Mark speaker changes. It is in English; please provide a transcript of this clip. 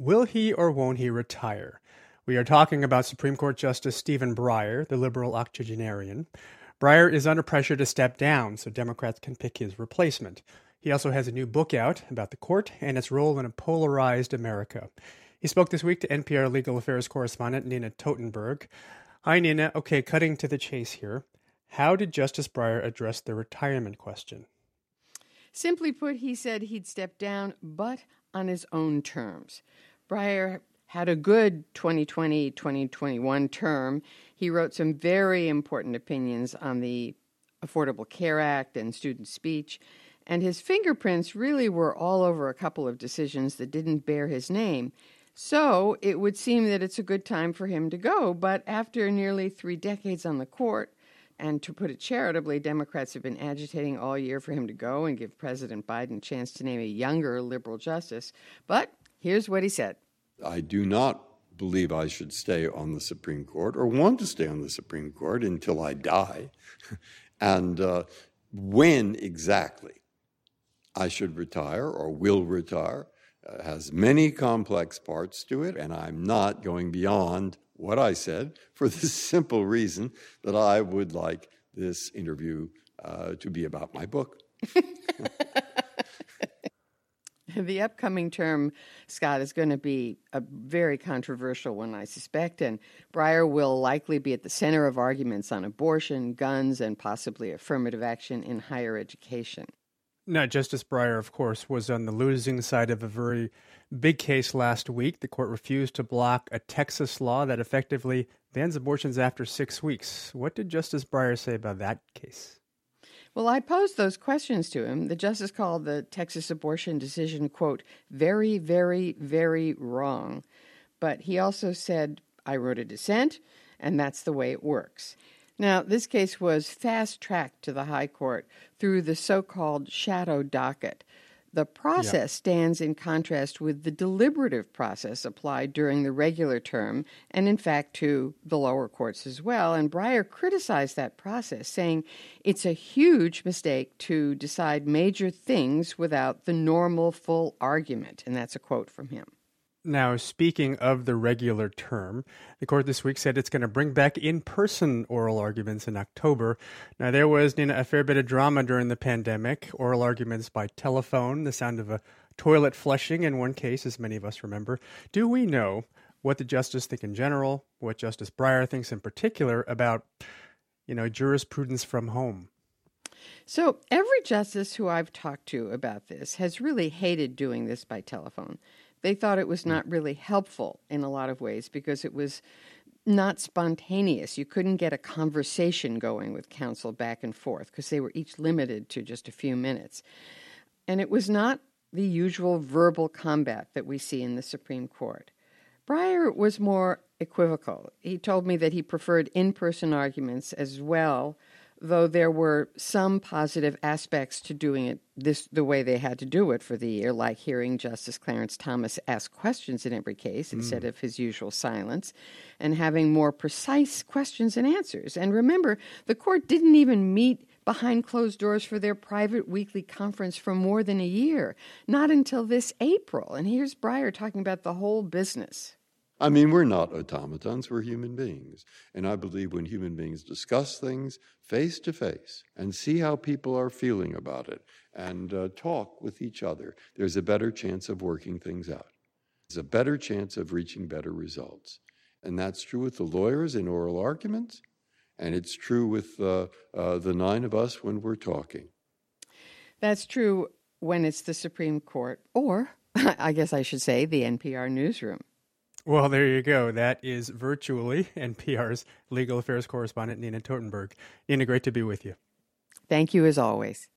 Speaker 1: Will he or won't he retire? We are talking about Supreme Court Justice Stephen Breyer, the liberal octogenarian. Breyer is under pressure to step down so Democrats can pick his replacement. He also has a new book out about the court and its role in a polarized America. He spoke this week to NPR legal affairs correspondent Nina Totenberg. Hi, Nina. Okay, cutting to the chase here. How did Justice Breyer address the retirement question?
Speaker 2: Simply put, he said he'd step down, but on his own terms. Breyer had a good 2020-2021 term. He wrote some very important opinions on the Affordable Care Act and student speech, and his fingerprints really were all over a couple of decisions that didn't bear his name. So it would seem that it's a good time for him to go, but after nearly 3 decades on the court, and to put it charitably, Democrats have been agitating all year for him to go and give President Biden a chance to name a younger liberal justice. But here's what he said.
Speaker 3: I do not believe I should stay on the Supreme Court or want to stay on the Supreme Court until I die. And when exactly I should retire or will retire has many complex parts to it, and I'm not going beyond what I said for the simple reason that I would like this interview to be about my book.
Speaker 2: The upcoming term, Scott, is going to be a very controversial one, I suspect, and Breyer will likely be at the center of arguments on abortion, guns, and possibly affirmative action in higher education.
Speaker 1: Now, Justice Breyer, of course, was on the losing side of a very big case last week. The court refused to block a Texas law that effectively bans abortions after 6 weeks. What did Justice Breyer say about that case?
Speaker 2: Well, I posed those questions to him. The justice called the Texas abortion decision, quote, very, very, very wrong. But he also said, I wrote a dissent, and that's the way it works. Now, this case was fast-tracked to the High Court through the so-called shadow docket. The process stands in contrast with the deliberative process applied during the regular term, and in fact to the lower courts as well. And Breyer criticized that process, saying it's a huge mistake to decide major things without the normal full argument. And that's a quote from him.
Speaker 1: Now, speaking of the regular term, the court this week said it's going to bring back in-person oral arguments in October. Now, there was, Nina, a fair bit of drama during the pandemic. Oral arguments by telephone, the sound of a toilet flushing in one case, as many of us remember. Do we know what the justice think in general, what Justice Breyer thinks in particular about, jurisprudence from home?
Speaker 2: So every justice who I've talked to about this has really hated doing this by telephone. They thought it was not really helpful in a lot of ways because it was not spontaneous. You couldn't get a conversation going with counsel back and forth because they were each limited to just a few minutes. And it was not the usual verbal combat that we see in the Supreme Court. Breyer was more equivocal. He told me that he preferred in-person arguments as well, though there were some positive aspects to doing it the way they had to do it for the year, like hearing Justice Clarence Thomas ask questions in every case instead of his usual silence, and having more precise questions and answers. And remember, the court didn't even meet behind closed doors for their private weekly conference for more than a year, not until this April. And here's Breyer talking about the whole business.
Speaker 3: I mean, we're not automatons, we're human beings. And I believe when human beings discuss things face to face and see how people are feeling about it and talk with each other, there's a better chance of working things out. There's a better chance of reaching better results. And that's true with the lawyers in oral arguments, and it's true with the 9 of us when we're talking.
Speaker 2: That's true when it's the Supreme Court, or I guess I should say the NPR newsroom.
Speaker 1: Well, there you go. That is virtually NPR's legal affairs correspondent, Nina Totenberg. Nina, great to be with you.
Speaker 2: Thank you as always.